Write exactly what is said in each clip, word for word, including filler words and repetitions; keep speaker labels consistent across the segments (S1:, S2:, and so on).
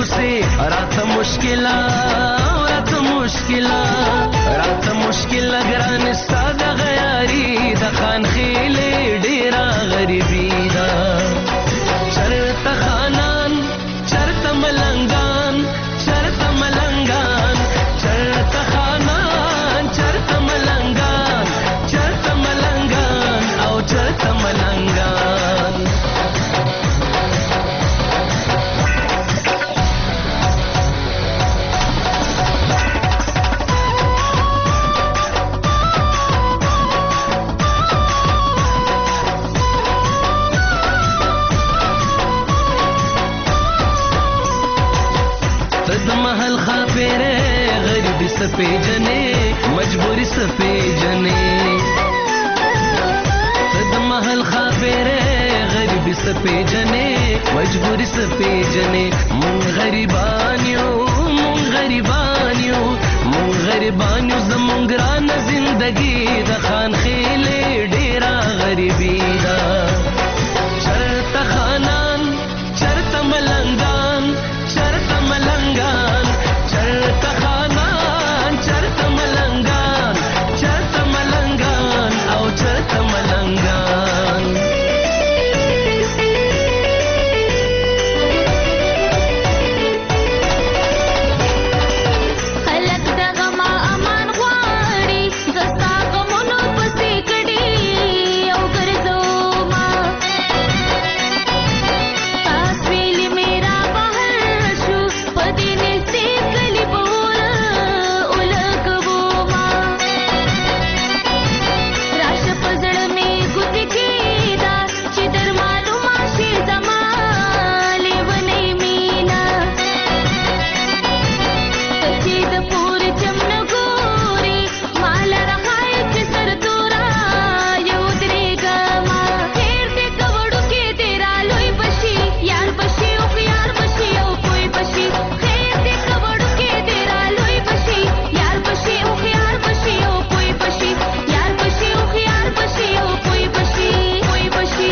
S1: اوسې راته مشکله راته مشکله راته مشکله ګران ستا دغه یاري د خانخیلې ډېره غریبي ده چرته خانان چرته ملنګان چرته ملنګان چرته خانان چرته ملنګان چرته ملنګان او چرته ملنګان محل خاپیره غریبی سپی جنے مجبوری سپی جنے تد محل خاپیره غریبی سپی جنے مجبوری سپی جنے مون غریبانیو مون غریبانیو مون غریبانیو زمون گران زندگی د خانخیلې ډیرا غریبی دا چرته خانان چرته ملنګان چرته ملنګان چرته خانان چرته ملنګان چرته ملنګان او چرته ملنګان
S2: خلک دغه ما امان غواړي زستا غمونو پسې کړي او ګرځو ما تاس ویلي میرا بهر شو په دې نصیب کلی بوله اولګو ما راشه په زړه مې ګوتې کېدا چې در معلومه شي زما لیونۍ مینا ته چې د پورې چم نه ګورې ما لره ښایي چې سر تورا یو درېږه ما خیر دې که وړوکې دې را لوی بشي یار بشي هوښیار بشي او پوی بشي خیر دې که وړوکې دې را لوی بشي یار بشي هوښیار بشي او پوی بشي یار بشي هوښیار بشي او پوی بشي پوی بشي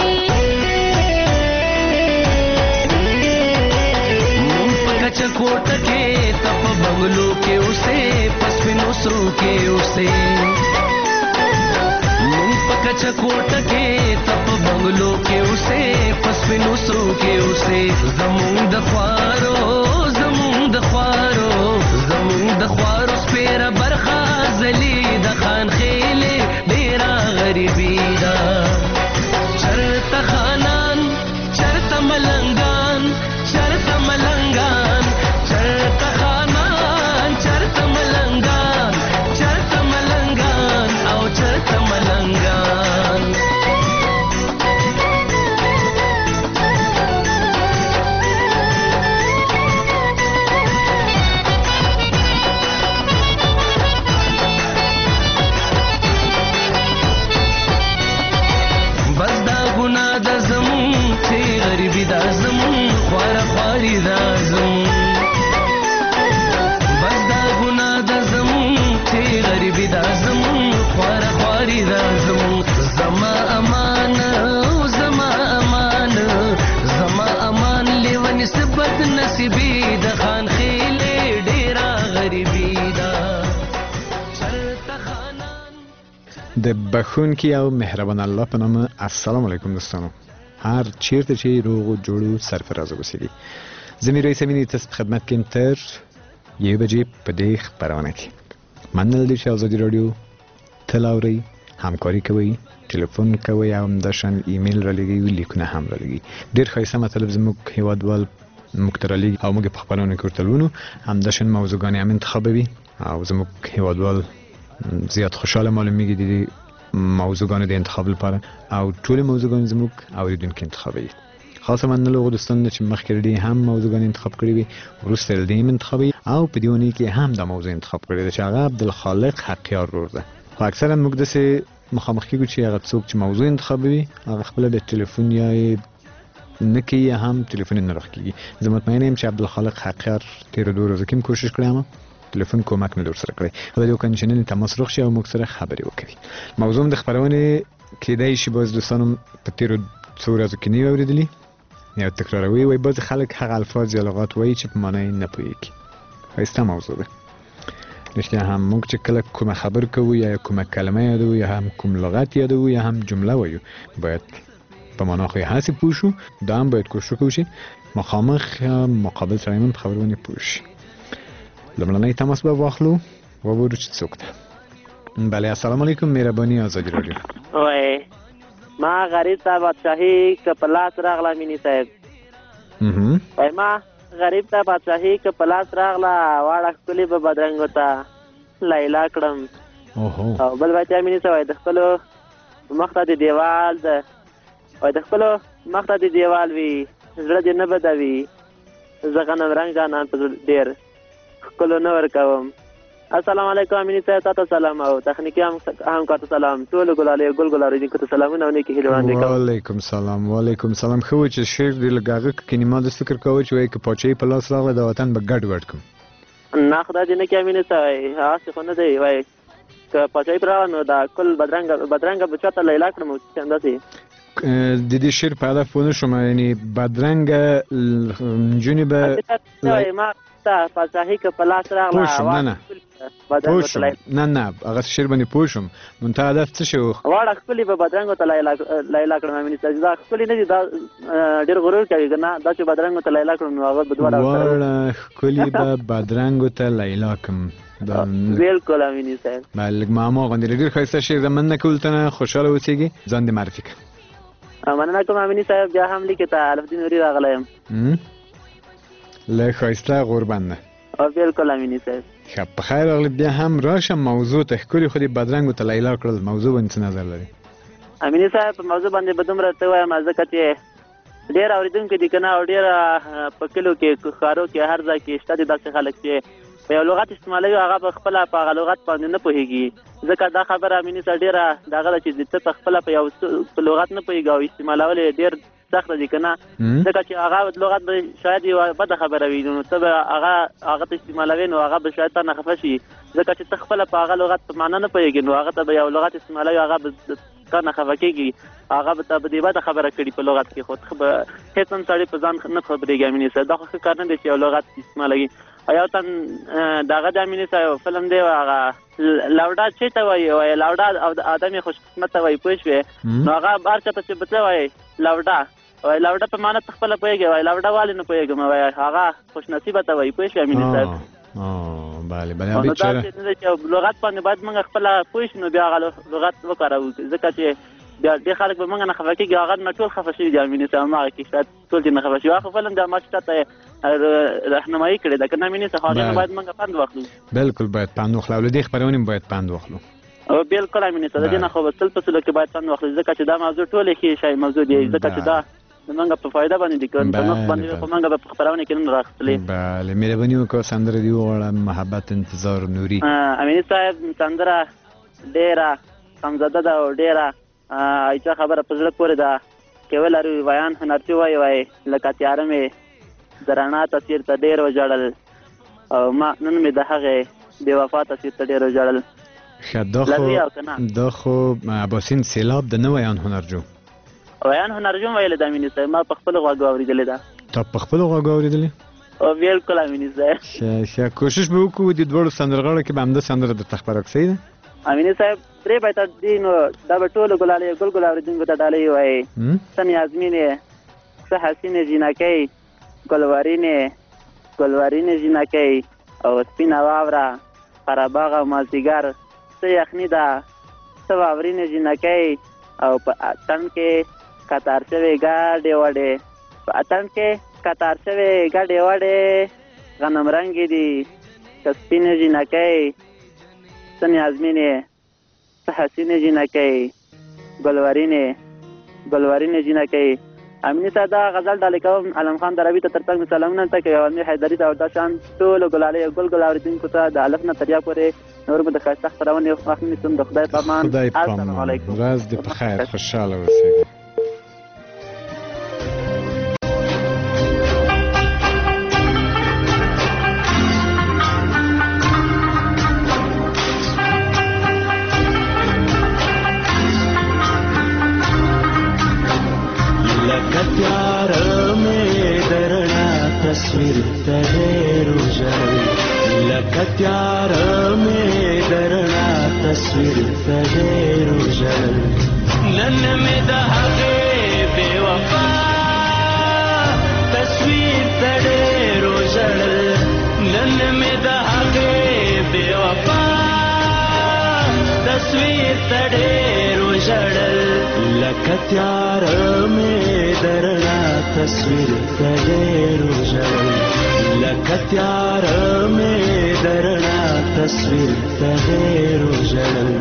S1: مون په کچه کوټه کې ته په بنګلو کې اوسې په سپینو سرو کې اوسې مون په کچه کوټه کې ته په بنګلو کې اوسې په سپینو سرو کې اوسې زمونږ د خوارو زمونږ د خوارو زمونږ د خوارو سپېره برخه ځلي د خانخیلې ډېره غریبي ده چرته خانان چرته ملنګان چرته ملنګان چرته خانان چرته ملنګان چرته ملنګان او چرته ملنګان بس دا ګناه ده زمون چې غریبي ده زمون خواره خواري ده زمون بس دا ګناه ده زمون چې غریبي ده زمون خواره خواري ده زمون زما امان زما امان زما امان لیونی سبت نصیبي د خانخیلې ډیره غریبي ده چرته خانان
S3: د بخونکي او مهربان الله په نامه السلام علیکم دوستانو هر چیرته چې روغ و جوړ و سرفراز اوسئ زه مې رئیس امینی تاسو په خدمت کې یم تر یوې بجې په دې خپرونه کې مننه دی چې ازادي راډیو تل اورئ همکاري کوئ ټلیفون کوئ او همداشان ایمیل را لګئ لیکونه هم را لګئ ډېر ښایسته مطلب زموږ هیوادوال موږ ته رالیږي او موږ یې په خپرونه کې ورته لولو همداشان موضوعګانې هم انتخابوي او زموږ هیوادوال زیات خوشحاله معلومیږي د دې موضوعګانو د انتخاب لپاره او ټول موضوعګانې زموږ اوریدونکي انتخابوي خاصه مننه هغو دوستانو چې مخکې دې هم موضوعګانې انتخاب کړې وي وروسته دې هم انتخابوي او په دې اونۍ کې هم دا موضوع انتخاب کړې ده چې هغه عبدالخالق حقیار رور ده خو اکثرا موږ داسې مخامخ کېږو چې هغه څوک چې موضوع انتخابوي هغه خپله د ټلیفون یا نه کوي یا هم ټلیفون یې نه راخکېږي زه مطمئنه یم چې عبدالخالق حقیار تېرو دوو ورځو کې هم کوشش کړی یم ټلیفون کومک مې ورسره کړی خدای دې وکړي چې نن تماس روغ شي او موږ سره خبرې وکړي موضوع د خپرونې کېدای شي باز دوستانو په تېرو څو ورځو کې نه وي اورېدلي یا تکراروي وای بعض خلک هغه الفاظ یا لغات وایي چې په معنی نه پوهیږي. ښایسته موضوع ده. رښتیا هم موږ چې کله کومه خبر کوو یا کومه کلمه یادوو یا هم کوم لغت یادوو یا هم جمله وایو باید په معنا خو یې هسې پوه شو. دا هم باید کوشش وکړو چې مخامخ یا مقابل سره یې په خبرو باندې پوه شي. لومړنی تماس به واخلو وګورو چې څوک ده. بله السلام علیکم مهرباني آزادي راډیو.
S4: وای ما غریب ته بادشاهي که په لاس راغله مینی صاحب. وای ما غریب ته بادشاهي که په لاس راغله واړه ښکلي به بدرنګو ته لیلا کړم. او بل وایي مینی صاحب وایي د خپلو مخ ته د دیوال ده وایي د خپلو مخ ته د دیوال وي زړه دې نه بدوي زه غنم رنګ جانان په ډېر ښکلو نه ورکوم. السلام علیکم امینی صاحب تاسو سلام او تخنیکی هم هم کاته سلام ټول ګلالي ګل ګلالي دې کته سلامونه ونی کې هیله وړاندې کوم. وعلیکم سلام
S3: وعلیکم سلام. خو چې شعر دې لګاغه کې ما د فکر کوي چې وای کې پوچې په لاس راغله د وطن به ګډ وډ کوم.
S4: نه خدای دې نه کې امینی صاحب هغه خو نه دی وای که پوچې پر نو دا کل بدرنګ بدرنګ بچاته لیلا کړم څنګه دي
S3: د دې شعر په هدف ونه شوم یعنی بدرنګ جونی به
S4: ما تا پاساهي که په لاس راغله
S3: نه نه پوشم نه نه هغه شعر باندې پوشم منتها هدف څه شو
S4: واړه ښکلي به بدرنګو ته لیلا لیلا کړم امیني صاحب دا ښکلي نه دي دا ډېر غرور کوي که نه دا چې بدرنګو ته لیلا کړم نو هغه به دواړه
S3: واړه ښکلي به بدرنګو ته لیلا کړم
S4: بالکل امیني صاحب
S3: بله ما ما غوندې ډېر ښایسته شعر د مننه کولو ته نه خوشحاله اوسېږي ځان دې معرفي کړه.
S4: مننه کوم امیني صاحب بیا هم لیکې ته الفدین نوري راغلی یم
S3: له ښایسته غوربند نه.
S4: بالکل امیني صاحب
S3: ښه په خیر راغلې. بیا هم راشم موضوع ته ښکلي خو دې بدرنګو ته لیلا کړل موضوع باندې څه نظر لري؟
S4: امیني صاحب په موضوع باندې به دومره ته وایم ځکه چې ډېر اورېدونکي دي که نه او ډېره په کلیو کې ښارو کې هر ځای کې شته دي داسې خلک چې په یو لغت استعمالوي هغه په خپله په هغه لغت باندې نه پوهېږي. ځکه دا خبره امیني صاحب ډېره دغه ده چې ته په خپله په یو په لغت نه پوهېږي او استعمالول یې ډېر سخته دي که نه ځکه چې هغه لغت به شاید یوه بده خبره وي نو ته به هغه هغه ته استعمالوې نو هغه به شاید تا نه خفه شي ځکه چې ته خپله په هغه لغت په معنا نه پوهېږي نو هغه ته به یو لغت استعمالوي هغه به تا نه خفه کېږي هغه به ته به دې بده خبره کړي په لغت کې خو به هېڅ هم سړی په ځان نه خبرېږي امیني صاحب دا خو ښه کار نه دی چې یو لغت استعمالوي. یو تن دغه د امیني صاحب فلم دی هغه لوډا چې ته وایي وایي لوډا او آدم یې خوشقسمته وایي پوه شوې نو هغه هر چاته چې به څه وایي لوډا وایي لوډا په معنا ته خپله پوهېږي وایي لوډا والې نه پوهېږم وایي هغه خوشنصیبه ته وایي پوه شوې امیني صاحب.
S3: بله بله
S4: نو داسې نه دی چې لغت باندې باید موږ خپله پوه شو نو بیا هغه لغت وکاروو ځکه چې بیا ډېر خلک به موږ نه خفه کېږي هغه نه ټول خفه شوي دي امیني صاحب هماغه کې شاید ټول دې نه خفه شوي هغه فلم د ما چې تاته رهنمایي کړې ده که نه امیني صاحب هغې نه باید موږ پند واخلو.
S3: بلکل باید پند واخلو او له دې خپرونې هم باید پند واخلو.
S4: بالکل امیني صاحب د دې نه خو به تل په سلو کې باید پند واخلو ځکه چې دا موضوع ټولې ښې شی موضوع دی ځکه چې دا زموږ په فایده باندې دي که په مخ باندې خو موږ به په خپرونه کې نه راخیستلې.
S3: بله مهرباني وکړه سندره دې وغواړه محبت انتظار نوري.
S4: امیني صاحب سندره ډېره غمزده ده او ډېره ایچا خبره په زړه پورې ده کې ولري ویان هنرچي وایي وایي لکه تیاره مې د رڼا تصویر ته ډېر وژړل او ما نن مې د هغې بې وفا تصویر ته ډېر وژړل.
S3: ښه دا خو دا خو اباسین سیلاب د نه ویان هنرجو
S4: ویان هنرجو ویلې ده امیني صاحب ما په خپلو غوږو اورېدلې ده.
S3: تا په خپلو غوږو اورېدلې؟
S4: بالکل امیني صاحب.
S3: ښه ښه کوشش به وکړو د دواړو سندرغاړو کې به همدا سندره درته خپره کړو صحیح ده؟
S4: امیني صاحب درې بیته دي نو دا به ټولو ګلالې ګل ګل اورېدونکو ته ډالۍ وایي څه نیازمینې څه حسینې جینکۍ ګلورینې ګلورینې جینکۍ او سپینه واوره قرهباغ او مازدیګر څه یخني ده څه واورینې جینکۍ او په اتڼ کې کتار شوې ګاډې وډې په اتڼ کې کتار شوې ګاډې وډې غنم رنګې دي که سپینې جینکۍ څه نیازمینې څه حسینې جینکۍ ګلورینې ګلورینې جینکۍ. امیني صاحب دا غزل ډالۍ کوم علم خان درابي ته تر تګ مې سلامونه ته کوي او امیر حیدري ته او دا شان ټولو ګلالۍ او ګل ګل اورېدونکو ته د الف نه تر یا پورې نور به د ښایسته خپرونې وخت نیسم د خدای په امان. السلام علیکم.
S3: ورځ دې په خیر خوشحاله اوسېږئ.
S1: لکه تیاره مې تصویر ته روزل لکه تیار مې درنا تصویر ته روزل نن مې د هغې بې وفا تصویر ته روزل نن مې د هغې بې وفا تصویر ته روزل لکه تیار مې درنا تصویر ته روزل لکه تیار مې درنا تصویر ته روزل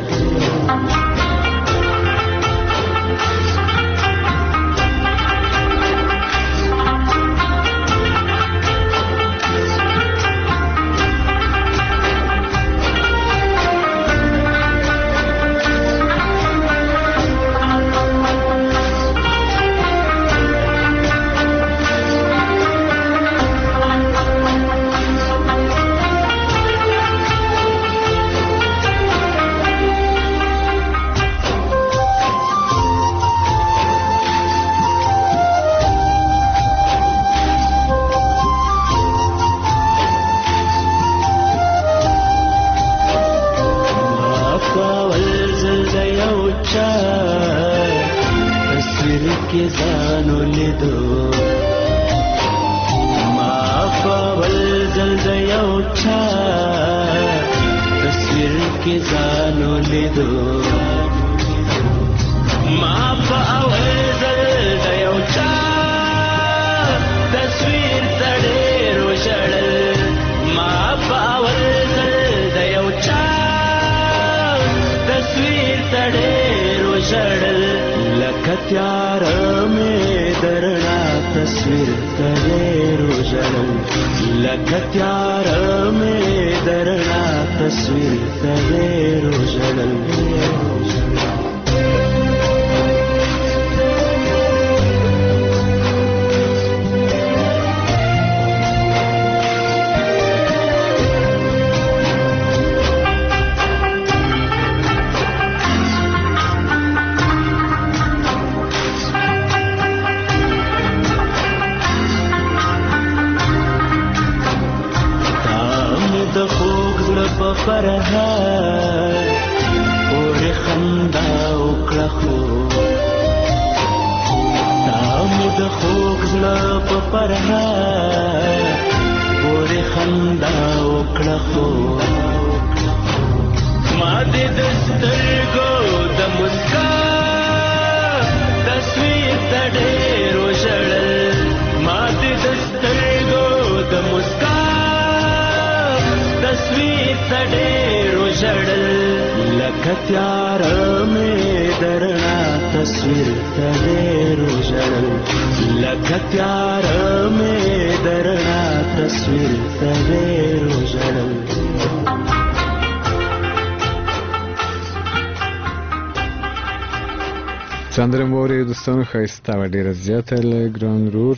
S3: چندرم واره دوستان خیسته و دیر زیاده لگران رور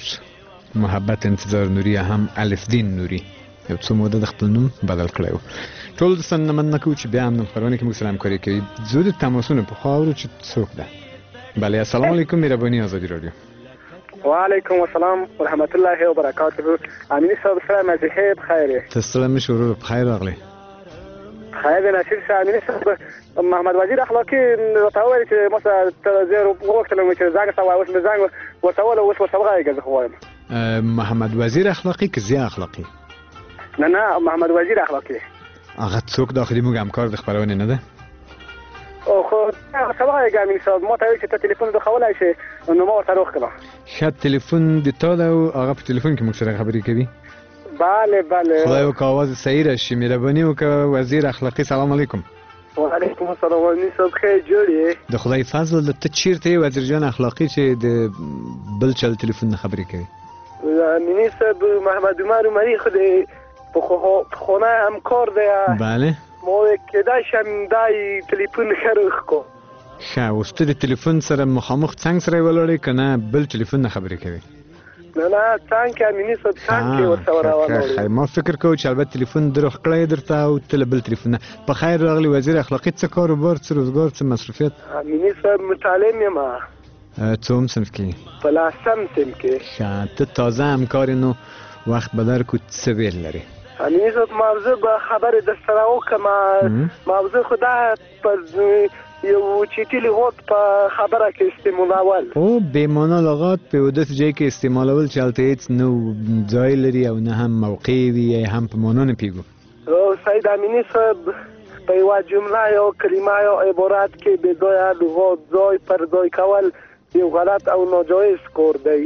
S3: محبت انتظار نوری هم الف دین نوری یو څو موده د خپل نوم بدل کړی و. ټول دوستان مننه کوو چې بیا هم نن خپرونه کې موږ سره همکاري کوي. زه د تماسونه په خوا اورو چې څوک ده. بله السلام علیکم مهرباني آزادي رادیو.
S5: وعلیکم السلام ورحمت الله وبرکاته. امینی صاحب سلام علیکم بخیر.
S3: تسلیم شروع بخیر راغلی.
S5: خیر نصیر صاحب امینی صاحب محمد وزیر اخلاقی راته وویل چې ما سره زه وغوښتلم چې زنګ سوه اوس مې زنګ ورته وویل اوس ورته وغږېږه زه خو وایم.
S3: محمد وزیر اخلاقی که زی اخلاقی؟
S5: نه نه محمد وزیر اخلاقی.
S3: هغه څوک داخلي موږ همکار د خپرونې نه ده؟
S5: او خو ورته وغږېږه امیني صاحب ما ته ویل چې ته تلیفون دخولی شې نو ما ورته روغ کړه.
S3: ښه تلیفون د تا ده او هغه په تلیفون کې موږ سره خبرې کوي؟
S5: بله بله.
S3: خدای وکړه آواز صحیح راشي. مهرباني وکړه وزیر اخلاقی سلام علیکم.
S5: وعلیکم السلام امیني صاحب خیر جوړ یې؟ د
S3: خدای فضل ته چیرته یې وزیر جان اخلاقی چې د بل چا تلیفون نه خبرې کوي؟
S5: امیني صاحب محمد عمر عمری خو د خونه همکار دی.
S3: بله
S5: ما کېدای شم دای تلیفون ښه روغ کو.
S3: ښه اوس ته د تلیفون سره مخامخ څنګ سره ولاړې که نه بل تلیفون نه خبرې کوي؟
S5: نه نه څنګ کې امیني صاحب څنګ کې ورسره روان
S3: ما فکر کوم چې البته تلیفون دروغ کړی درته او ته له بل تلیفون نه. په خیر راغلی وزیر اخلاقی. څه کاروبار څه روزګار څه مصروفیت؟
S5: امیني صاحب متعلم یم.
S3: څوم صنف کې؟
S5: په لسم صنف کې.
S3: ښه ته تازه همکار نو وخت به درکو څه ویل لري.
S5: امینی صاحب موضوع به خبر در سره وکړم. موضوع خو دا په یو چیټي لغات په خبره کې استعمالول
S3: او بې معنا لغات په یو داسې ځای کې استعمالول چې هلته هېڅ نه ځای لري او نه هم موقع وي یا هم په معنا نه پوهېږو.
S5: سید امینی صاحب په یوه جمله یا کلمه یا عبارت کې بې ځایه لغات ځای پر ځای کول یو غلط او ناجایز کار دی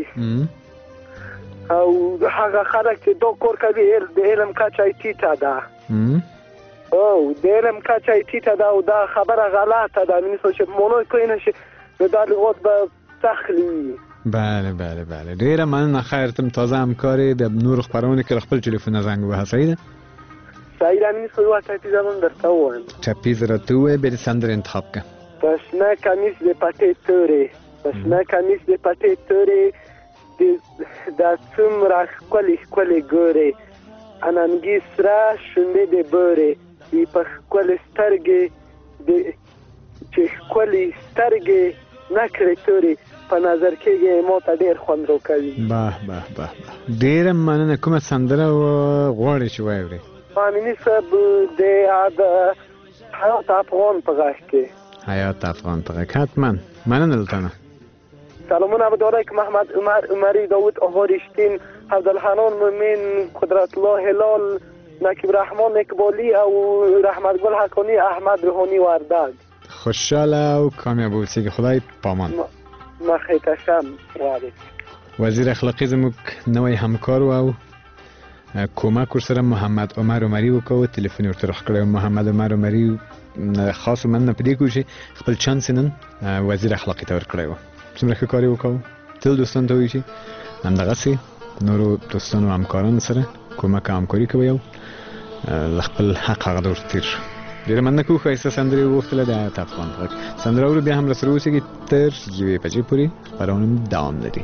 S5: او هغه خلک چې دا کار کوي د علم کچه یې ټیټه ده او د علم کچه یې ټیټه ده او دا خبره غلطه ده. امینی صاحب چې معنا یې پوه نه شي نو دا لغات به سخلي وي.
S3: بله بله بله ډېره مننه. خیر تم تازه همکارې د نورو خپرونې کې خپل ټلیفون زنګ ووهه. صحیح ده؟
S5: صحیح ده. امینی صاحب یوه ټپیزه هم درته ووایم.
S3: ټپیز راته ووایه بیا د سندرې انتخاب کړه.
S5: په شنه کمیس د پټې تورې په شنه کمیس د پټې تورې دا څومره ښکلې ښکلې ګورې اننګي سره شونډې د بورې دي په ښکلې سترګې چې ښکلې سترګې نه کړې تورې په نظر کېږي ما ته ډېر خوند راکوي.
S3: به به به ډېره مننه. کومه سندره غواړې چې واورې؟
S5: امینی صاحب د حیات افغان په غږ کې.
S3: حیات افغان په غږ حتما. مننه لطفا.
S5: سلامونه به دارای که محمد عمر عمری، داود آقا رشتین، عبدالحنان مومن، قدرت الله هلال، نکیب رحمان اقبالی او رحمت گل حقانی، احمد روحانی وردگ.
S3: خوشحاله او کامیاب اوسئ که خدای پامان.
S5: مخیتشم وعده.
S3: وزیر اخلاقی زموږ نوی همکار او کومک ورسره محمد عمر عمری وکړو. ټلیفون ورته راخ کړی محمد عمر عمری خاص من په دې کوي چې خپل چانس نن وزیر اخلاقی ته ورکړی و. څومره ښه کار یې وکړو. تل دوستانو ته وایي چې همدغسې نورو دوستانو همکارانو سره کومک او همکاري کوئ او له خپل حق هغه دور تېر شو. ډېره مننه کوو. ښایسته سندرې یې وغوښتله د حیات افغان غږ سندره اورو. بیا هم راسره اوسېږي تر یوې بجې پورې خپرونه دوام لري.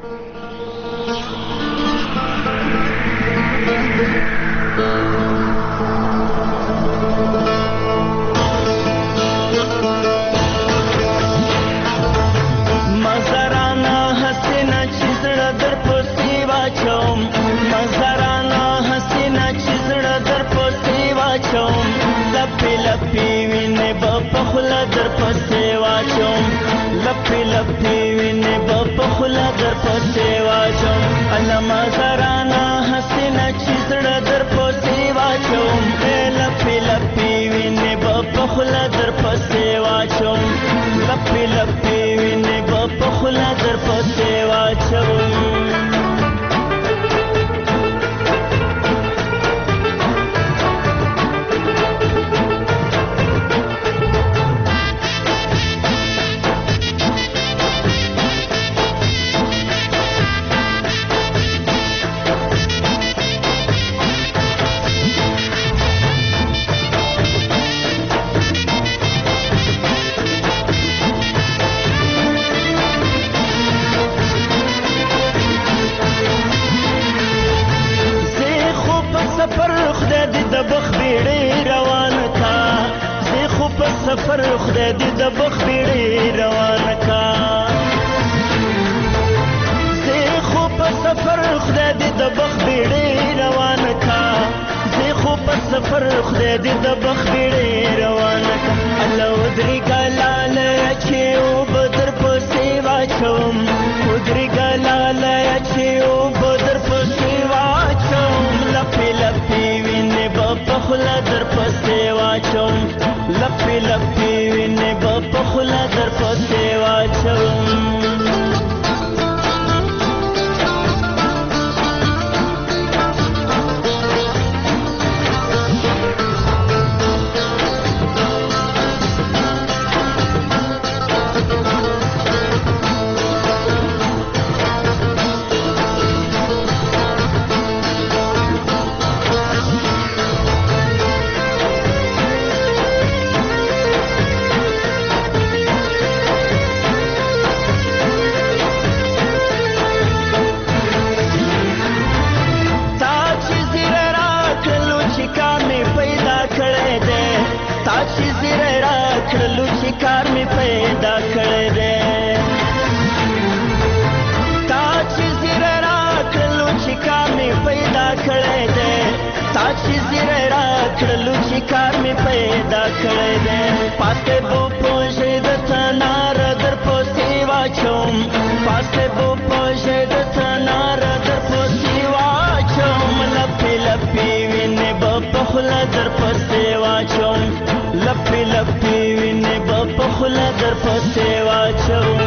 S6: لپی لپی ویني په خلا در پسې واچوم علما زرانا حسینه چې زړه در پسې واچوم لپی لپی ویني په خلا در پسې واچوم لپی لپی ویني په خلا در پسې واچوم. سفر خدای دې د بخ بیړې روانه کا زه خو په سفر خدای دې د بخ بیړې روانه کا زه خو په سفر خدای دې د بخ بیړې روانه کا الله ودري ګلاله چې او بدر پسې واچوم ودري ګلاله چې او بدر پسې واچوم لپی لپی ویني په خلا در پسې واچوم لپی لپی ویني په خلا در پسې واچوم. چې زیری راکړلو چې کار مې پیدا کړی دی پاسې بو پوژې د تناره در پسې واچوم پاسې بو پوژې د تناره در پسې واچوم لپې لپې وینې به په خوله در پسې واچوم لپې لپې وینې به په خوله در پسې واچوم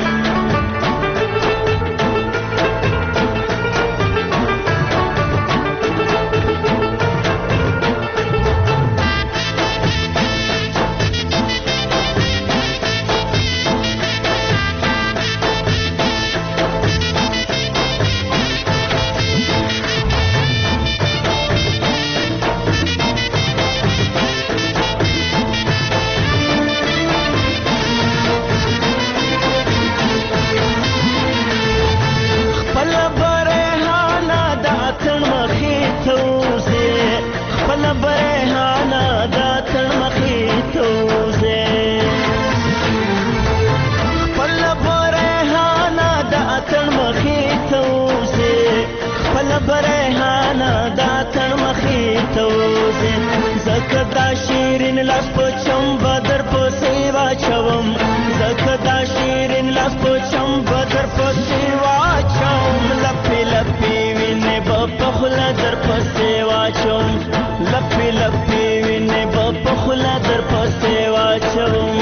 S6: زکه دا شیرین لاس په چمبه در پسې واچوم زکه دا شیرین لاس په چمبه در پسې واچوم لپې لپې وینې به په خوله در پسې واچوم لپې لپې وینې به په خوله در پسې واچوم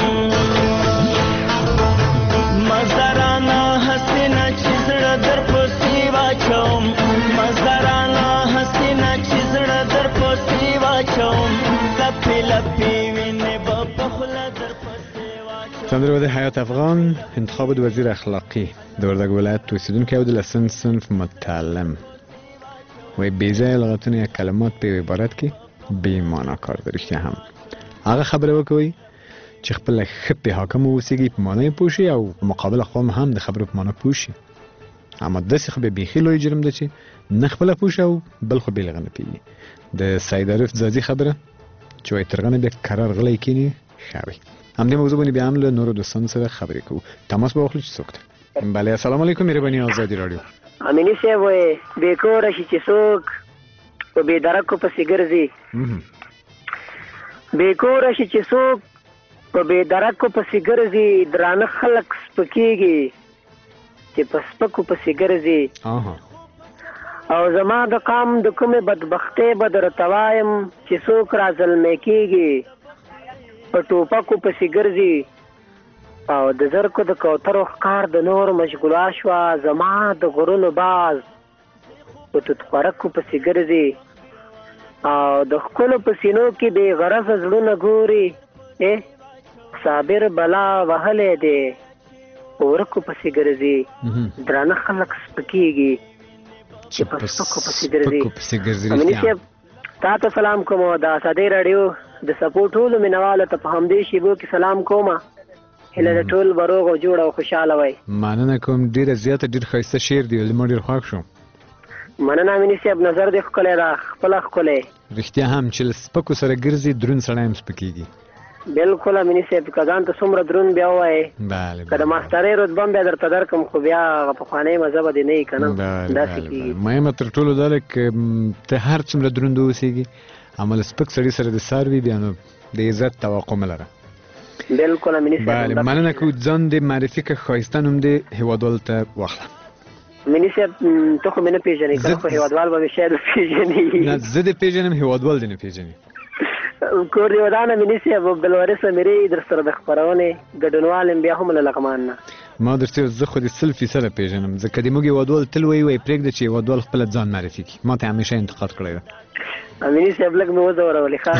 S6: مزدارانه حسینه چې زړه در پسې واچوم مزدارانه حسینه چې زړه در پسې واچوم لپې لپې وینې به په خوله در پسې واچوم
S3: سندرباد حیات افغان انتخاب د وزیر اخلاقی د وردګ ولایت اوسیدونکی او د لسم صنف متعلم وایي بېځایه لغتونه یا کلمات په یو عبارت کې بې معنا کار دی. رښتیا هم هغه خبره وکوئ چې خپله ښه پې حاکم واوسېږي په معنا یې پوه شي او مقابل خوا هم د خبرو په معنا پوه شي اما داسې خو بیا بیخي لوی جرم ده چې نه خپله پوه شي او بل خو بېلغه نه پوهېږي. د سید عارف ځاځي خبره چې وایي ترغنه بیا کرار غلی کښېني ښه وي. همدې موضوع باندې بیا هم له نورو دوستانو سره خبرې کوو. تماس به واخلو چې څوک دی. بله السلام علیکم مهرباني ازادي راډیو.
S7: امیني صاحب وایي بې کوره شي چې څوک په بې درکو پسې ګرځي بې کوره شي چې څوک په بې درکو پسې ګرځي درانه خلک سپکېږي چې په سپکو پسې ګرځي او زما د قام د کومې بدبختۍ به درته وایم چې څوک را ظلمی کېږي په ټوپکو پسې ګرځي او د زرکو د کوترو ښکار د نور مشغولا شوه زما د غرونو باز په توتخورکو پسې ګرځي او د ښکلو په سینو کې بې غرضه زړونه ګوري صابر بلا وهلی دی په ورکو پسې ګرځي درانه خلک سپکېږي چې په سپکو پسې ګرځي. امیني صاحب تا ته سلام کوم او د ازادۍ راډیو د سپو ټولو مینوالو ته په همدې شیبو کې سلام کوم هیله د ټول به روغ او جوړ او خوشحاله وای.
S3: مننه کوم ډېره زیاته ډېر ښایسته شعر دی زما ډېر خوښ شو.
S7: مننه امیني صاحب نظر دې ښکلی ده خپله ښکلی
S3: رښتیا هم چې له سپکو سره ګرځي دروند سړی هم سپکېږي.
S7: بالکل امیني صاحب که ځان ته څومره دروند بیا ووایې که د ماسترۍ رتبه هم بیا درته درکړم خو بیا هغه پخوانی مزه به دې نه وي که نه داسې کېږي.
S3: مهمه تر ټولو دا ده که ته هر څومره دروند واوسېږي اما له سپک سړي سره د سار وي بیا نو د عزت توقع مه لره.
S7: بالکل امیني صاحب
S3: بله مننه کوو ځان دې معرفي که ښایسته نوم دې هېوادوالو ته واخله.
S7: امیني صاحب ته خو مې نه پېژنې که نه خو هېوادوال به مې شاید وپېژني.
S3: نه زه دې پېژنم هېوادوال دې نه پېژني.
S7: کور دې ودان امیني صاحب بلورس امیري در سره د خپرونې ګډونوال یم بیا هم له لغمان نه
S3: ما درته زه خو دې سل فیصده پېژنم ځکه د موږ هېوادوال تل وایي وایي پرېږده چې هېوادوال خپله ځان معرفي کړي ما ته همیشه انتقاد کړی ده.
S7: امیني صاحب لږ مې وځورولې ښه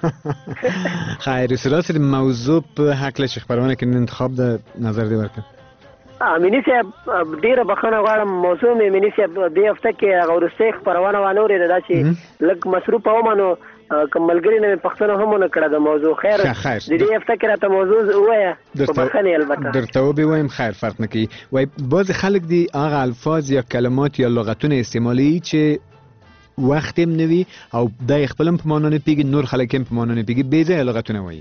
S3: خیر رسولات د موضوع په هکله چې خپرونه کې انتخاب د نظر دې ورکړه.
S7: امیني صاحب ډېره بخښنه غواړم موضوع مې امیني صاحب دې هفته کې هغه وروستۍ خپرونه وانه اورېده دا چې لږ مصروفه ومه نو که ملګري نه مې پوښتنه هم ونه کړه د موضوع خیر د دې هفته کې راته موضوع ووایه په بخښنې البته
S3: درته وبې وایم خیر فرق نه کوي. وایي بعضې خلک دي هغه الفاظ یا کلمات یا لغتونه استعمالوي چې وخت هم نه وي او دا یې خپل هم په معنا نه پوهېږي نور خلک هم په معنا نه پوهېږي بې ځایه لغتونه وایي.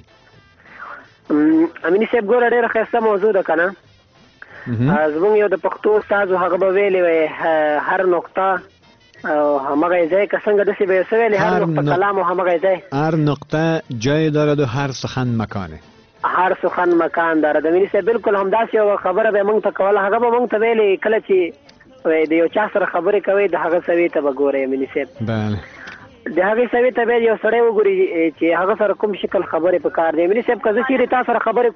S7: امیني صاحب ګوره ډېره ښایسته موضوع ده که نه زمونږ یو د پښتو استاد هغه به ویلې وی هر نقطه او همغه ځای که څنګه داسې به یې سویلې هر نقطه کلام او همغه ځای
S3: هر نقطه جای دارد و هر سخن مکانه
S7: هر سخن مکان دارد مینی صاحب بالکل همداسې یوه خبره به موږ ته کوله هغه به موږ ته ویلې کله چې د یو چا سره خبرې کوئ د هغه سوي ته به ګورئ مینی صاحب
S3: بله
S7: د هغې سوي ته باید یو سړی وګوري چې هغه سره کوم شکل خبرې په کار دی مینی صاحب که زه چېرې تا سره خبرې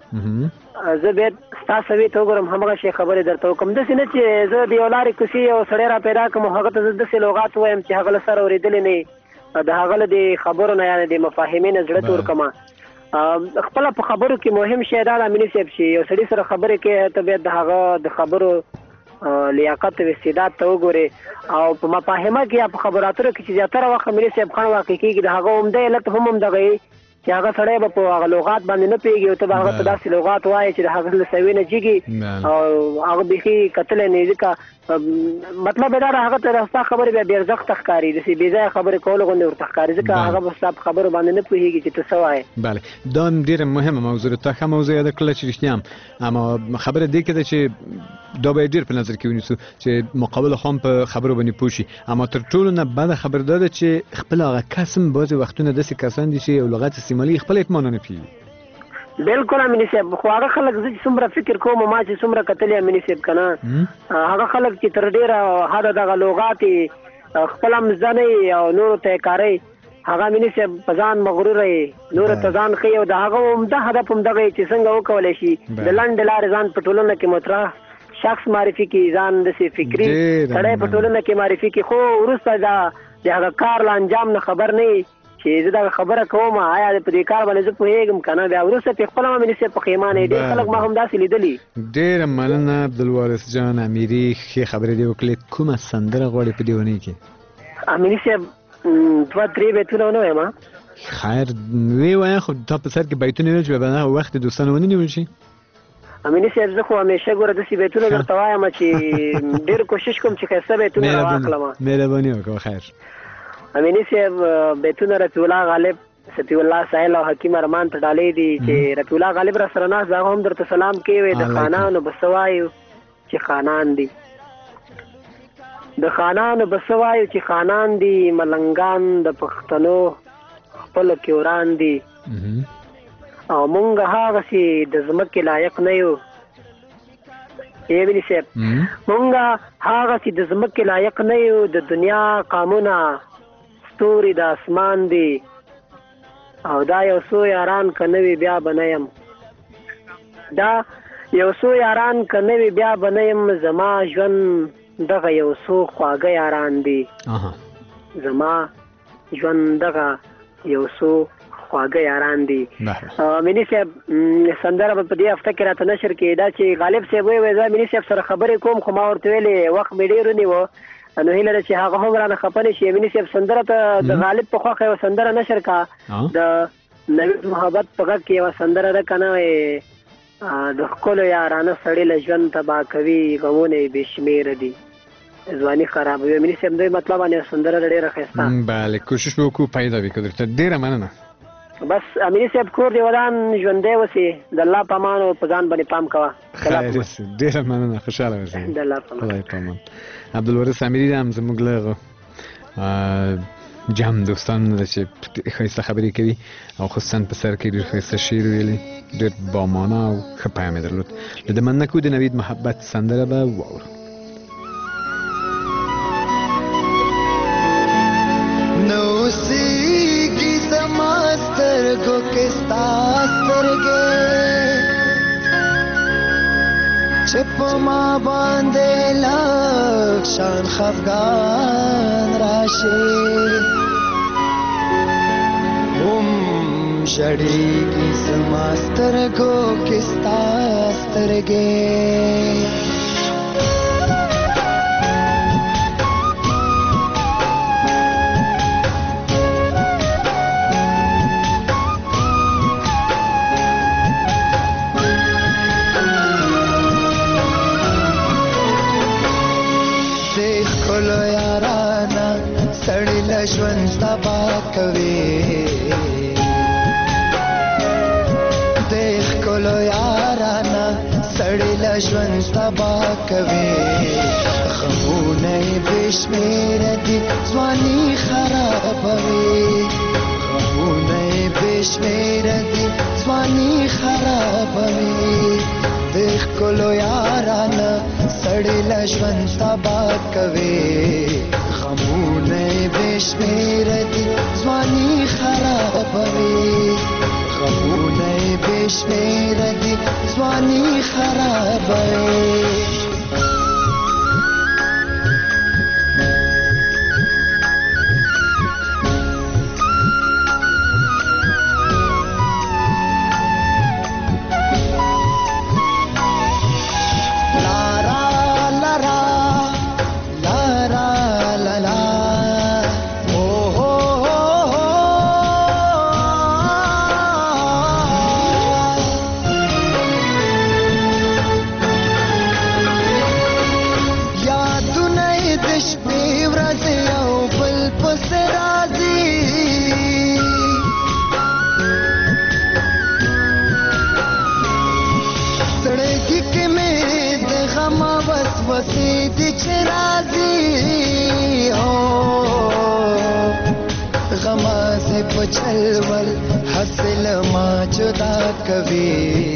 S7: کومه زه باید ستا سوي ته وګورم همغه شی خبرې درته وکړم داسې نه چې زه د یو لارې کوڅې یو سړی را پیدا کړم او هغه ته زه داسې لغات ووایم چې هغه له سره اورېدلې نه د هغه له د خبرو نه یعنې د مفاهمې نه زړه تور کړمه خپله په خبرو کې مهم شی دا ده مینی صاحب چې یو سړي سره خبرې کوې ته باید د هغه د خبرو لیاقت او استعداد ته وګورې او په مفاهمه کې یا په خبرو اترو کې چې زیاتره وخت مینی صاحب خنډ واقع کېږي د هغه عمده علت هم همدغه وي چې هغه سړی به په هغه لغات باندې نه پوهېږي او ته به هغه ته داسې لغات وایې چې د هغه له سوي نه جګي او هغه بیخي کتلی نه ځکه مطلب یې دا ده هغه ته ستا خبرې بیا بې ارزښته ښکاري داسې بې ځایه خبرې کولو غوندې ورته ښکاري ځکه هغه به ستا په خبرو باندې نه پوهېږي چې ته څه وایې
S3: بله دا ډېره مهمه موضوع ده تا ښه موضوع یاده کړله چې رښتیا هم اما خبره دې کې ده چې دا باید ډېر په نظر کې ونیسو چې مقابل خوا په خبرو باندې پوه شي اما تر ټولو نه بده خبر دا ده چې خپل هغه کس هم بعضې وختونه داسې کسان دي چې یو لغت استعمالي خپل اطمانه نه پوهېږي
S7: بالکل امیني صاحب خو هغه خلک زه چې څومره فکر کوم ما چې څومره کتلي امیني صاحب که نه هغه خلک چې تر ډېره حده دغه لغات خپل هم زده نه وي او نورو ته یې کاروي هغه امیني صاحب په ځان مغروره یې نورو ته ځان ښیي او د هغه عمده هدف هم دغه چې څنګه وکولی شي د لنډې لارې ځان په ټولنه کې مطرح شخص معرفي کړي ځان داسې فکري سړی په ټولنه کې معرفي کړي خو وروسته دا د هغه کار له انجام نه خبر نه وي چې زه دغه خبره کوم آیا په دې کار باندې زه پوهېږم که نه بیا وروسته پې خپله میني صاحب پښیمانه یې ډېر خلک ما هم داسې لیدلي
S3: ډېره مننه عبدالوارث جان امیري ښې خبرې دې وکړې کومه سندره غواړې په دې اونۍ کې
S7: امیني صاحب دوه درې بیتونه ونه وایم
S3: خیر ویې وایه خو تا په سر کې بیتونه ویل چې به نه وخت دوستانو ونه نیول شي
S7: امیني صاحب زه خو همیشه ګوره داسې بیتونه درته وایم چې ډېر کوشش کوم چې ښایسته بیتونه راواخلم
S3: مهرباني وکړه خیر
S7: امینی صاحب بیتونه رفیع الله غالب سفیع الله ساحل او حکیم ارمان ته ډالۍ دي چې رفیع الله غالب را سره ناست هغه هم درته سلام کوي د خانانو به څه وایو چې خانان دي د خانانو به څه وایو چې خانان دي ملنګان د پښتنو خپلو کې وران دي او مونږ هغسې د ځمکې لایق نه یو ای امیني صاحب مونږ هغسې د ځمکې لایق نه یو د دنیا قامونه ستوري د اسمان دي او دا یو څو یاران که نه وي بیا به نه یم دا یو څو یاران که نه وي بیا به نه یم زما ژوند دغه یو څو خواږه یاران دي زما ژوند دغه یو څو خواږه یاران دي میني صاحب سندره به په دې هفته کې راته نشر کړي دا چې غالب صاحب وایي زه میني صاحب سره خبرې کوم خو ما ورته ویلې وخت مې ډېر ونیوه نو هیله ده چې هغه هم رانه خفه نه شي میني صاحب سندره ته د غالب په خوښه یوه سندره نشر کړه د نوید محبت په غږ کې یوه سندره ده که نه د ښکلو یارانه سړي له ژوند تباه کوي غمونه یې بې شمېره دي ځواني خرابوي میني صاحب دوی مطلب باندې سندره ده ډېره ښایسته
S3: بله کوشش به وکړو پیدا وي که درته ډېره مننه
S7: بس امیني صاحب کور دی ودان ژوندی اوسې د الله په امان او په ځان باندې پام کوه
S3: ډېره مننه خوشحاله اوسئ
S7: د الله په امان
S3: خدای په امان عبدالوارث امیري ده هم زموږ له جمع دوستانو ده چې ښایسته خبرې کوي او خصوصا په سر کې ډېر ښایسته شعر ویلي ډېر بامانه او ښه پیام یې درلود له د مننکو د نوید محبت سندره به واورو
S8: سترګو کې ستا سترګې چې په ما باندې لږ شان خفګان راشي هم ژړېږي زما سترګو کې ستا سترګې ژوند تباه کوي د ښکلو یارانه سړی له لژوند تبا کوي غمونه بشمیر دي ځواني خرابوي غمونه بشمیر دي ځواني خرابوي د ښکلو یارانه سړی لژوند تبا کوي غمونه بشمیر دي ځواني خرابوي غمونه بشمیر دي ځواني خرابوي चलवल हसल मां जुदा कभी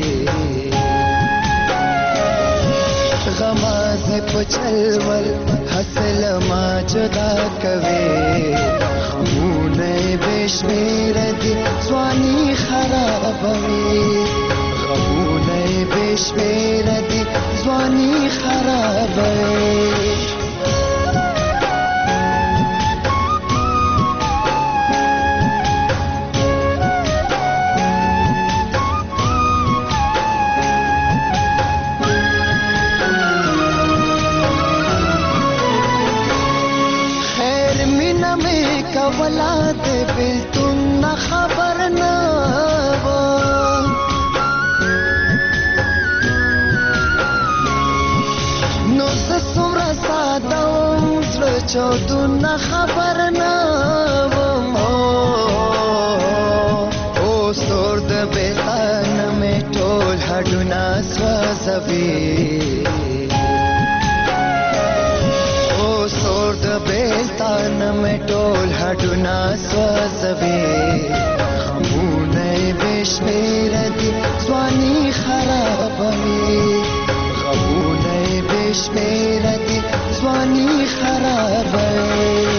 S8: गमा से पुछलवल हसल मां जुदा कभी खमूने बेशमेर दी स्वानी खराबवी खमूने बेशमेर दी स्वानी खराबवी ولاد بلتون نه خبر نه و نو سمرا ساده و زړه چودون نه خبر نه و او ستور د بیتان مې ټول هډونه سوځوي او ستور د بیتان مې ټول هډونه سوځوي غمونه بشمیر دي ځواني خرابوي غمونه بشمیر دي ځواني خرابوي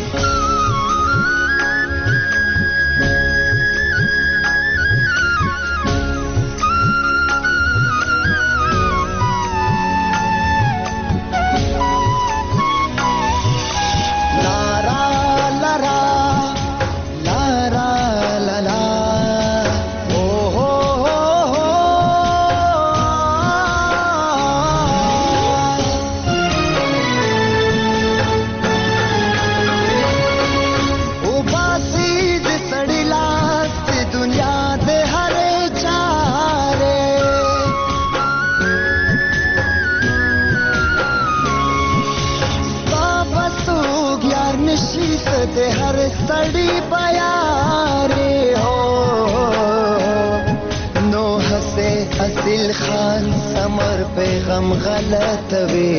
S8: दिल खान समर पे गम गलत वे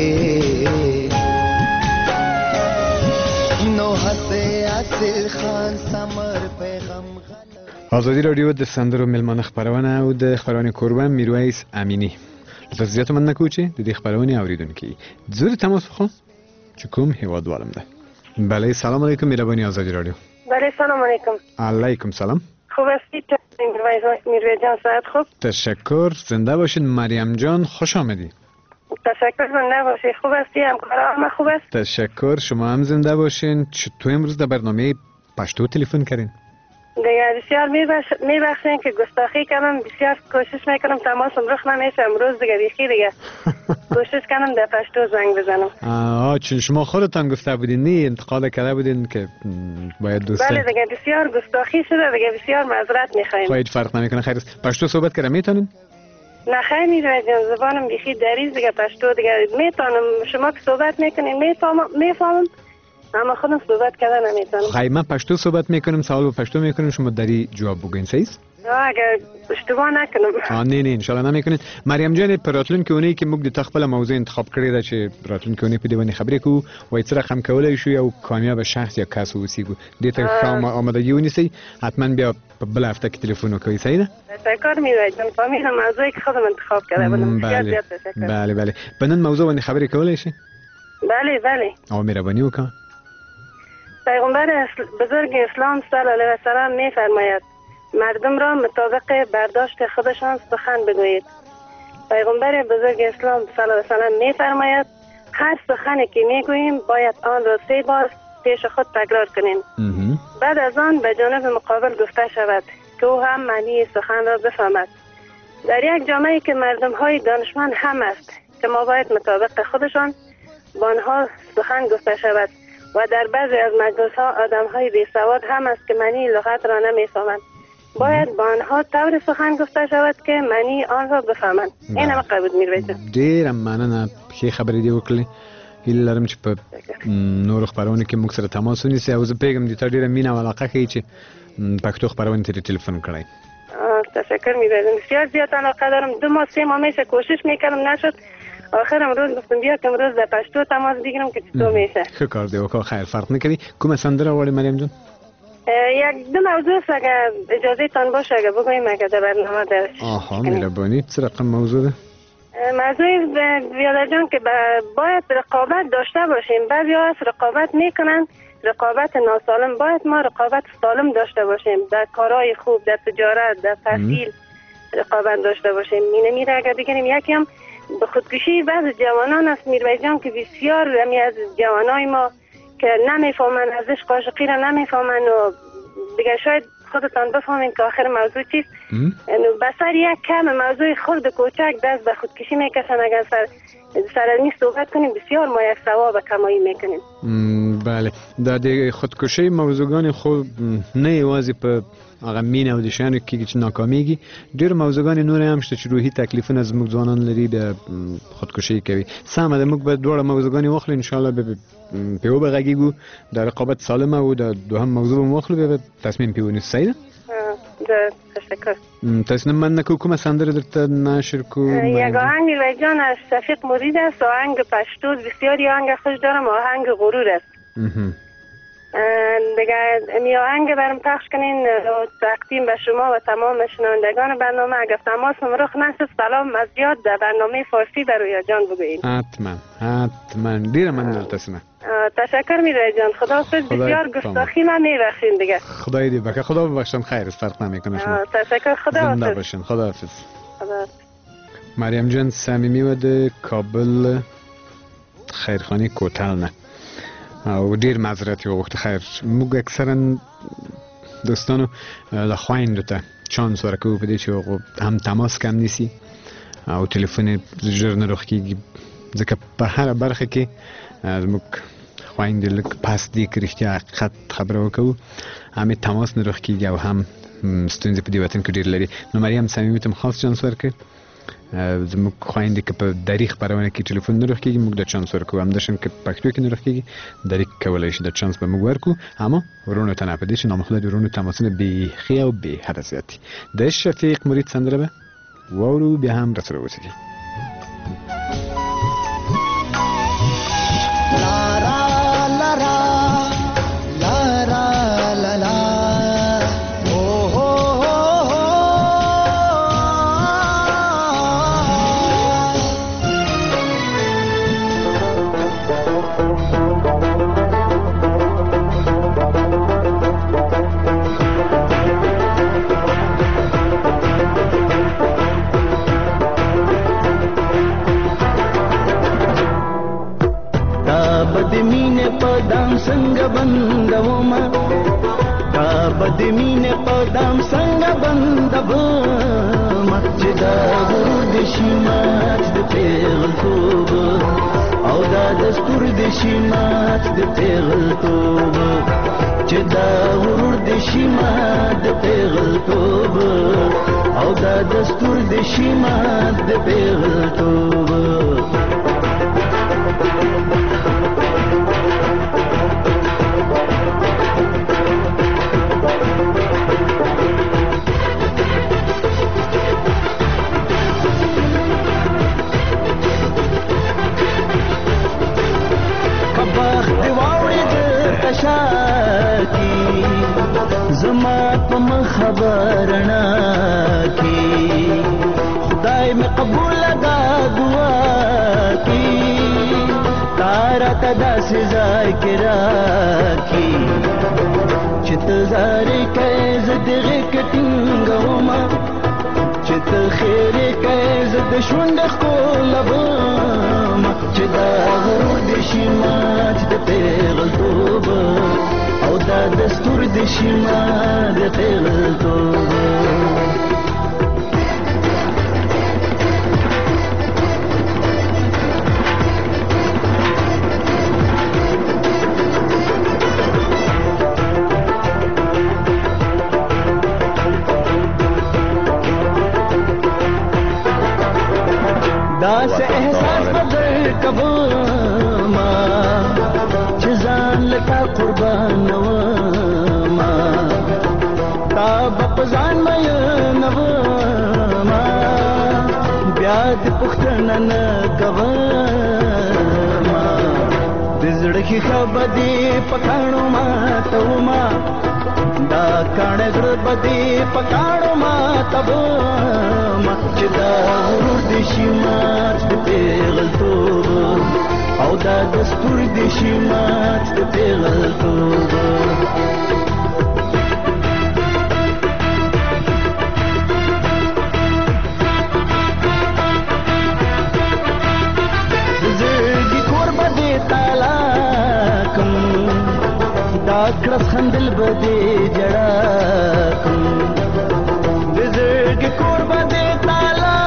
S8: नो हसे दिल خان سمر پیغام غلط
S3: آزادی رادیو د سندرو ملمان خبرونه او د خبرونه کوربن میرویس امینی لطفا زیات من نکوچی د دې خبرونه اوریدونکي زور تماس بخوام چې کوم هیواد والم ده بله سلام علیکم مهربانی آزادی رادیو
S9: بله سلام علیکم
S3: علیکم سلام
S9: خوب هستید میرویس جان صحت خوب
S3: تشکر زنده باشید مریم جان خوش آمدید
S9: تشکر زنده باشید خوب هستی همکارم خوب است
S3: تشکر شما هم زنده باشین چطور امروز در برنامه پشتو تلفن کردین
S9: دیگه بسیار میبخشین که گستاخی کردم بسیار کوشش میکنم تماسم رخ نمیشه امروز دیگه بیخی دیگه کوشش کردم در پشتو زنگ بزنم
S3: آه چون شما خودتان گفته بودین نه انتقال کرده بودین که باید دوست
S9: بله دیگه بسیار گستاخی شده دیگه بسیار معذرت میخوایم
S3: خواهید فرق نمیکنه خیر است پشتو صحبت کردم میتونین
S9: نه خیلی میدونم زبانم بیخی دریز دیگه پشتو دیگه میتونم شما که صحبت میکنین میفهمم میفهمم اما خودم صحبت کردن نمیتونم
S3: خیلی من پشتو صحبت میکنم سوال با پشتو میکنم شما دری جواب بگوین صحیح
S9: اگر اشتباه نکنم.
S3: نه نه ان شاء الله نمیکنید. مریم جان په راتلونکي اونۍ کې موږ د تخپل موضوع انتخاب کړی دا چې راتلونکي اونۍ په دې باندې خبرې کوو وای څه رقم کولای شو یو کامیاب شخص یا کس وسیګو دې ته خام آمادگی ونیسئ حتما بیا په بل هفته کې تلیفن وکړئ صحیح ده؟
S9: تشکر میوه جان فهمیدم موضوعی که خودم انتخاب کرده بودم بسیار زیاد تشکر.
S3: بله بله په نن موضوع باندې خبرې کولای شئ؟
S9: بله بله.
S3: او مهربانی وکړه.
S9: پیغمبر بزرگ اسلام صلی الله علیه و سلم میفرماید مردم را مطابق برداشت خودشان سخن بگویید. پیغمبر بزرگ اسلام صلی الله علیه و سلم میفرماید هر سخنی که میگوییم باید آن را سه بار پیش خود تکرار کنیم. بعد از آن به جانب مقابل گفته شود که او هم معنی سخن را بفهمد. در یک جامعه که مردم های دانشمند هم است که ما باید مطابق خودشان با آنها سخن گفته شود و در بعضی از مجلس ها آدم های بی سواد هم است که معنی لغت را نمیفهمند. باید با آنها طور سخن گفته شود که معنی آن را بفهمند. این همه قبول می‌روید.
S3: ډیر مننه ښه خبرې دی وکړلې. هیله لرم چې په نور خبرونه کې موږ سره تماس ونیسئ او زه پیغام دي ته ډیره مینه او علاقه ښیي چې پښتو خبرونه ته تلیفون کړئ.
S9: تشکر می‌کنم. بسیار زیاد علاقه دارم. دو ماه سه ماه میشه کوشش میکردم نشد. آخر امروز گفتم بیا که امروز در پشتو تماس بگیرم که چطور میشه.
S3: ښه کار دی وکړه خیر فرق نکړي. کومه سندره غواړې مریم جان؟
S9: یک دو موضوع است اگر اجازه تان باشه اگر بگوییم اگر در برنامه درش.
S3: آها مهربانی. چه رقم موضوع ده؟
S9: موضوع بیادر جان که باید رقابت داشته باشیم. بعضی ها از رقابت میکنن رقابت ناسالم. باید ما رقابت سالم داشته باشیم در کارهای خوب در تجارت در تحصیل رقابت داشته باشیم. اینه میره اگر بگیریم یکی هم به خودکشی بعض جوانان است میروی جان که بسیار همی از جوانای ما که نمیفهمن ازش قاشقی را نمیفهمن و دیگه شاید خودتان بفهمین که آخر موضوع چیست. بسر یک کم موضوع خرد کوچک دست به خودکشی میکشن. اگر سر سر صحبت کنیم بسیار ما یک ثواب کمایی میکنیم.
S3: بله د خودکشی موضوعګان خو نه یوازې په هغه مینه او د شانو کې چې ناکامیږي ډېر موضوعګان نور هم شته چې روحي تکلیفونه زموږ ځوانان لري د خودکشي کوي. سمه ده موږ به دواړه موضوعګان واخلو ان شاء الله به په یو بغږیږو د رقابت سالمه او د دوهم موضوع هم واخلو به تصمیم پیونیسو. صحیح
S9: ده؟ تشکر.
S3: تاسو نه من کو کومه سندره درته نشر کو؟
S9: یک آهنگ ویجان از شفیق مرید است. آهنگ پشتو بسیاری آهنگ خوش دارم. آهنگ غرور است. دیگه می آهنگ برام پخش کنین تقدیم به شما و تمام شنوندگان برنامه. اگر تماسم رخ نشد سلام از یاد در برنامه فارسی برای جان بگویید.
S3: حتما حتما ډیره مننه تاسو.
S9: تشکر می‌روی جان. خداحافظ. بسیار گستاخی من می‌بخشین دیگه.
S3: خدای دې بخیر. خدا ببخشم خیر فرق نمیکنه شما.
S9: تشکر. خداحافظ.
S3: زنده باشین. خداحافظ.
S9: خداحافظ.
S3: مریم جان صمیمی و د کابل خیرخانه کوتل نه او ډیر معذرت وغوښته. خیر موږ اکثرا دوستانو له خویندو ته چانس ورکوو په دې چې هم تماس کم نیسي او تلیفون ژر نه روښ کېږي ځکه په هره برخه کې زموږ خویندې لږ پس دي که رښتیا حقیقت خبره وکړو هم تماس نه روښ کېږي او هم ستونزې په دې وطن کې ډېر لري. نو مریم صمیمي ته م خاص چانس ورکړ. زموږ خویندې که په دری خپرونه کې ټلیفون نه روښ کېږي موږ د چانس ورکوو. همداشان که پښتو کې نه روښ کېږي دری کولی شي د چانس به موږ ورکوو. اما ورونو ته نه په دې چې نامخوله د ورونو تماسونه بیخي او بې حده زیات دي. د شفیق مرید سندره به واورو بیا هم راسره اوسېږي.
S6: पदम संग बंदवमा का बदमीने पदम संग बंदवमा जदा दشمات د پیغل توب او دا دستور دشمات د پیغل توب جدا غرور دشمات د پیغل توب او دا دستور دشمات د پیغل توب کی زما په خبرنا کی خدای می قبول دا دعا کی تارا تدا سزا کرا کی چت زاری کیز دغه کټنګوما چت خیر کیز د شوند خولبما چې دا غرور د شمات د پیغل توبه او دا دستور د شمات د پیغل توبه داس احساس بدل کبما چزان لتا قربان نوما تا بپزان مې نوما بیا د پختنه نه کوما د زړه کې خبدي پکانو ما توما دا کانګړ بدی پکانو ما تبما چې دا غرور د شمات د پیغل توبه او دا دستور د شمات د پیغل توبه زړګي کور بدی تالا کوم دا کړس خندل بدی جړا کوم د زړګي کور بدی تالا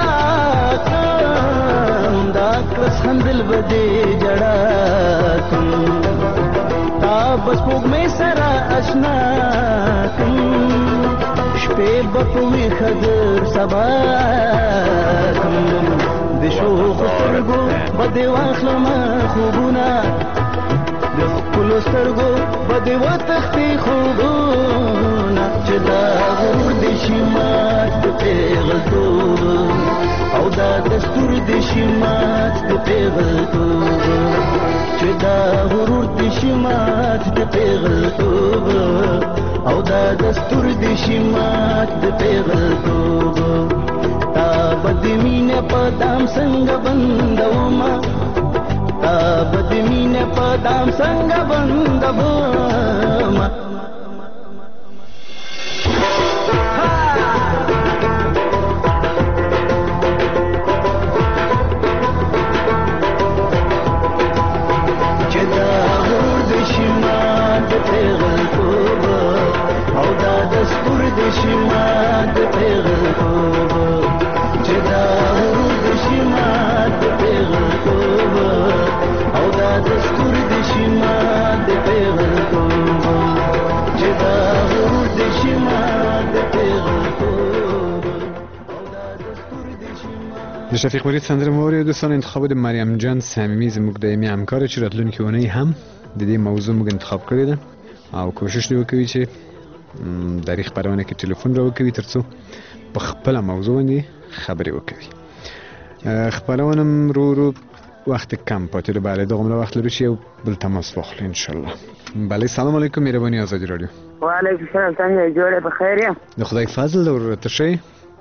S6: کوم دا کړس خندل بدی جړا کوم تا بس پوګ مې سره آشنا کوم شپې بپوي خدر سبا کوم د شوخ سترګو بدی واخلم خوبونه د خپل سترګو بدی وتختی خوبونه چې دا غرور د شمات د پیغل توبه او دا دستور د شمات د پیغل توبه چې دا غرور د شمات د پیغل توبه او دا دستور د شمات د پیغل توبه تا بدی مینه په دام څنګه بندوما تا بدی مینه په دام څنګه بندوما
S3: شفیق مرید سندره موری دوستان انتخاب مریم جان صمیمی زموږ دایمي همکار چې راتلونکي اونۍ هم د دې موضوع موږ انتخاب کړی ده او کوشش دی وکوي چې د دې خبرونه کې ټلیفون راوکوي ترڅو په خپل موضوع باندې خبرې وکوي. خبرونه رو رو وخت کم پاتې ده، بله دغه وخت لرو چې یو بل تماس واخلو ان شاء الله. بله سلام علیکم، مهرباني آزادی رادیو.
S10: و علیکم السلام، څنګه جوړه په خیر یم؟
S3: د خدای فضل او تشه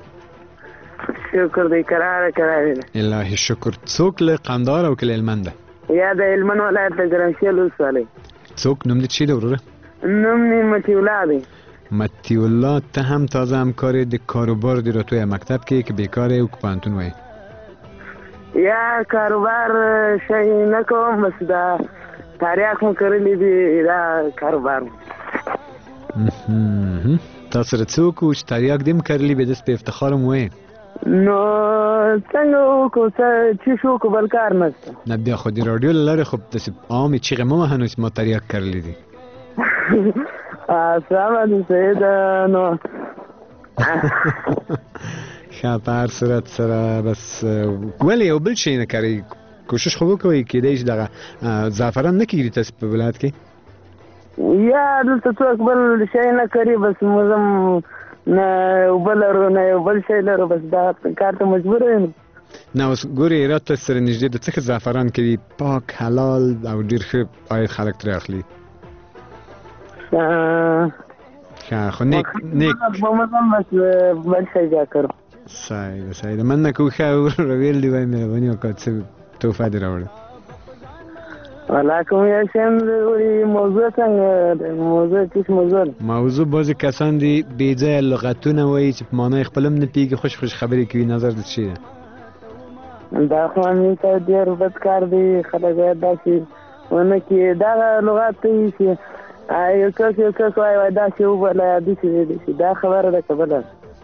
S10: شکر دی کراره کراره ده.
S3: الهی شکر. څوک له قندهار او کله هلمند ده؟
S10: یا د هلمند ولایت د ګرمسیر ولسوالۍ.
S3: څوک نوم دې چی ده وروره؟
S10: نوم مې متی الله دی.
S3: متی الله، ته هم تازه همکار د کاروبار دی را توی مکتب کې که بیکاره او که پانتون وای؟
S10: یا کاروبار شی نکوم، بس دا تاریخ مو کرلی دی دا کاروبار.
S3: تا سره څوک و چې تاریخ دیم کرلی به دست به افتخارم وای؟
S10: نو څنګه وکړو چې شو کو بل کار نشته.
S3: نه بیا خو د رادیو له لارې خو داسې عامې چیغې مه وهه نو چې ما تریاک کرلی دي.
S10: سمه دي سید نو
S3: ښه په هر صورت سره بس ولې یو بل شی نه کوئ؟ کوشش خو وکوئ کیدای شي دغه زعفران نه کیږي تاسو په ولایت کې؟
S10: یا دلته څوک بل شی نه کوي، بس موږ هم نه یو بل لرو نه یو بل شی لرو، بس دا کار ته مجبور یم.
S3: نه اوس ګورې هرات ته سره نږدې د څه ښه زعفران کوي، پاک حلال او ډېر ښه عاید خلک ترې اخلي. ښه خو نیک نیک
S10: مزم بس بل شی بیا کرو
S3: صحیح ده صحیح ده مننه که ښه ویل دي وایي مهرباني وکړه څه تحفه دې راوړه
S10: والا کوم یو شی هم وایي موضوع څنګه موضوع څه موضوع
S3: موضوع بعضې کسان دي بې ځایه لغتونه وایي چې په معنی خپل هم نه پوهېږي خوش خوش خبرې کوي نظر دې څه دی
S10: دا خو همې ته ډېر بد کار دی خلک باید داسې ونه کړي دغه لغات ته چې یو کس یو کس وایي وایي داسې وبله داسې دی داسې دا خبره ده که بله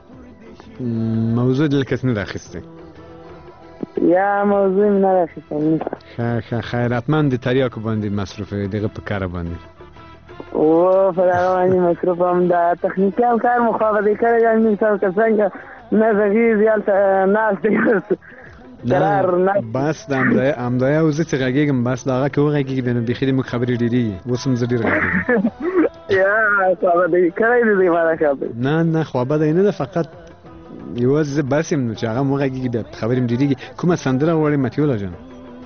S3: موضوع دې کس نه ده اخیستی
S10: یا موضوع مې نه ده اخیستی
S3: ښه ښه خیراتمند د تریاکو باندې مصروف وي دغه په کاره باندې
S10: او په دغه باندې مصروف هم دا تخنیکي هم کار مو خوا به دې کړی یم مثال که څنګه نه غږېږي هلته ناست دی
S3: نه بس د همدایه او زه چې غږېږم بس د هغه که وغږېږي بیا نو بیخي د موږ خبرې ډېرېږي اوس هم زه ډېر غږېږم
S10: یا خوابدی کړی دی ما دا خبرې
S3: نه نه خوابدی نه ده فقط یوازې زه بس یم نو چې هغه هم وغږېږي بیا خبرې هم ډېرېږي کومه سندره غواړې متیولا جان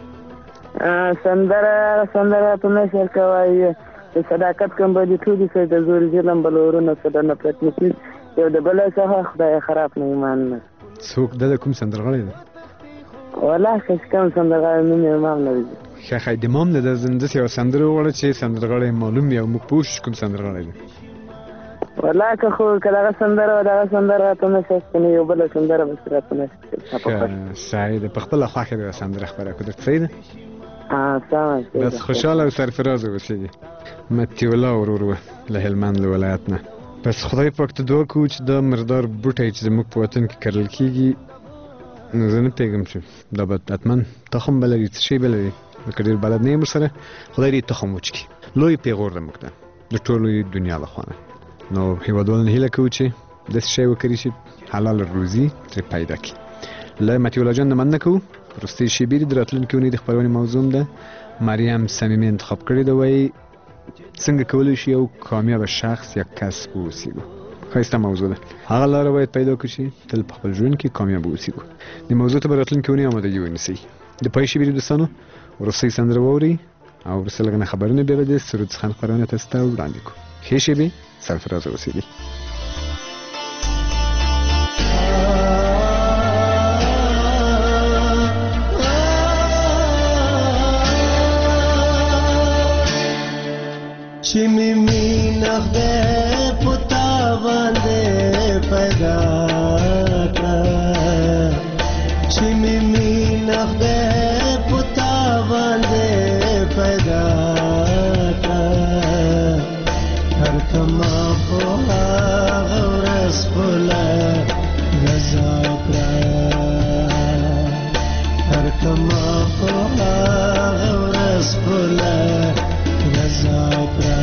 S10: سندره سندره په نشر کوي د صداقت کمبلیتو سره د زور ظلم بلورونه سره نفرت نشي یو د بل څخه خدای خراب نه ایمان نه
S3: څوک د کوم سندرغاړی دی
S10: والله که کوم سندرغاړی نوم یې امام نه دی
S3: ښه ښه د امام نه داسې یوه سندره وغواړه چې سندرغاړی معلوم وي او موږ پوه شو کوم سندرغاړی دی
S10: والله که خو که دغه سندره دغه سندره راته نشي کنه یو بله سندره بس راته نشي
S3: صحیح ده په خپله خوښه ده سندره خپره کړو درته صحیح ده
S10: سمه
S3: بس خوشحاله او سرفرازه اوسېږي متیولا ورور و له هلمند له ولایت نه بس خدای پاک ته دعا کوو چې دا مردار بوټی چې زموږ په وطن کې کرل کېږي نو زه نه پوهېږم چې دا به حتما تخم به لري څه شی به لري لکه ډېر بلد نه یم ورسره خدای دې تخم وچکي لوی پیغور ده موږ ته د ټولې دنیا له خوا نه نو هېوادوالو هیله کوو چې داسې شی وکړي چې حلال روزي ترې پیدا کړي له متیولا جان نه مننه کوو وروستۍ شېبې دي د راتلونکي اونۍ د خپرونې موضوع هم ده مریم صمیمي انتخاب کړې ده وایي څنګه کولی شي یو کامیابه شخص یا کس واوسېږو ښایسته موضوع ده هغه لاره باید پیدا کړو چې تل په خپل ژوند کې کامیاب واوسېږو د موضوع ته به راتلونکي اونۍ آمادګي ونیسئ د پای شېبې دوستانو وروستۍ سندره واورئ او وروسته لږ نه خبرونه بیا به د سرود څخه خپرونه تاسو ته وړاندې کړو ښې شېبې سرفرازه اوسېږئ
S6: چې مې مینه خدای په تا باندې پیدا کړه چې مې مینه خدای په تا باندې پیدا کړه هر کما په هغه ورځ خپله رضا کړه هر کما په هغه ورځ خپله رضا کړه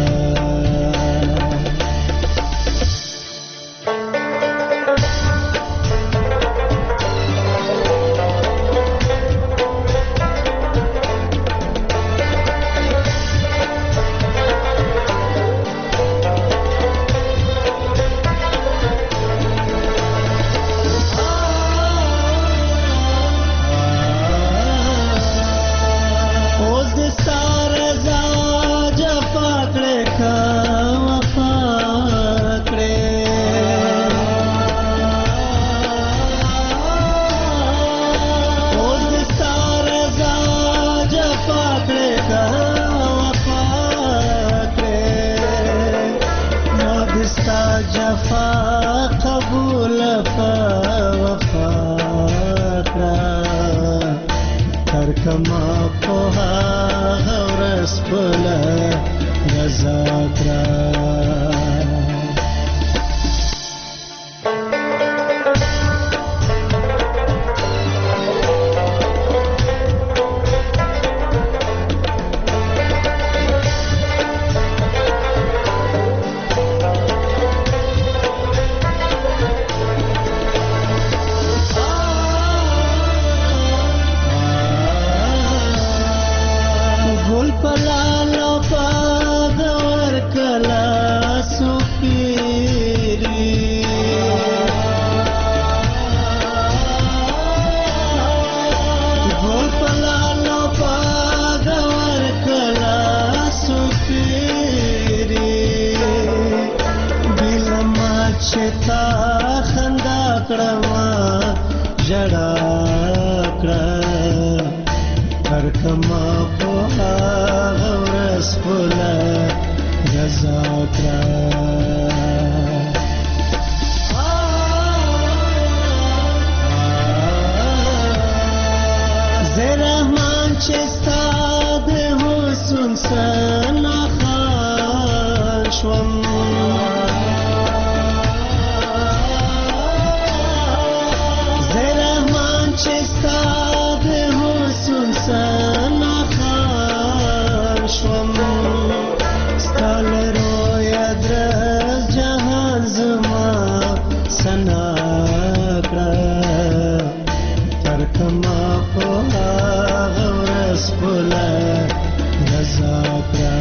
S6: کما په هغه ورځ خپله رضا کړه چې تا خندا کړما ژړا کړه هر کما په هغه ورځ خپله رضا کړه زه رحمان چې ستا د حسن ثنا خوان شوم زه رحمان چې ستا د حسن ثنا خوان شوم ستا له رویه درز جهان زما ثنا کړه تر کما په هغه ورځ خپله رضا کړه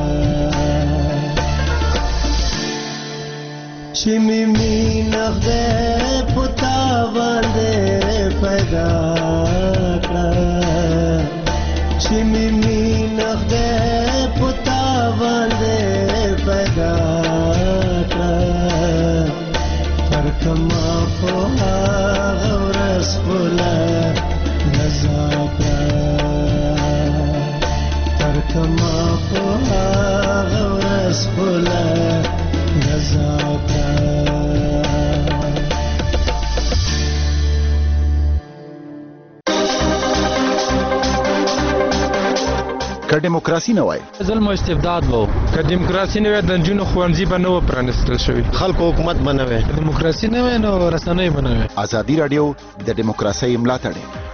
S6: چې مې مینه خدای په تا باندې پیدا کړه چې مې مینه خدای په تا باندې پیدا کړه تر کما په هغه ورځ خپله رضا کړه تر کما په هغه ورځ خپله رضا کړه
S11: که دیموکراسي نه وای
S12: ظلم او استبداد وو که دیموکراسي نه وای د نجونو ښوونځي به نه و پرانیستل شوي
S11: خلکو حکومت به نه وای
S12: دیموکراسي نه وای نو رسنۍ به نه وای
S11: ازادي راډیو د دیموکراسۍ ملاتړ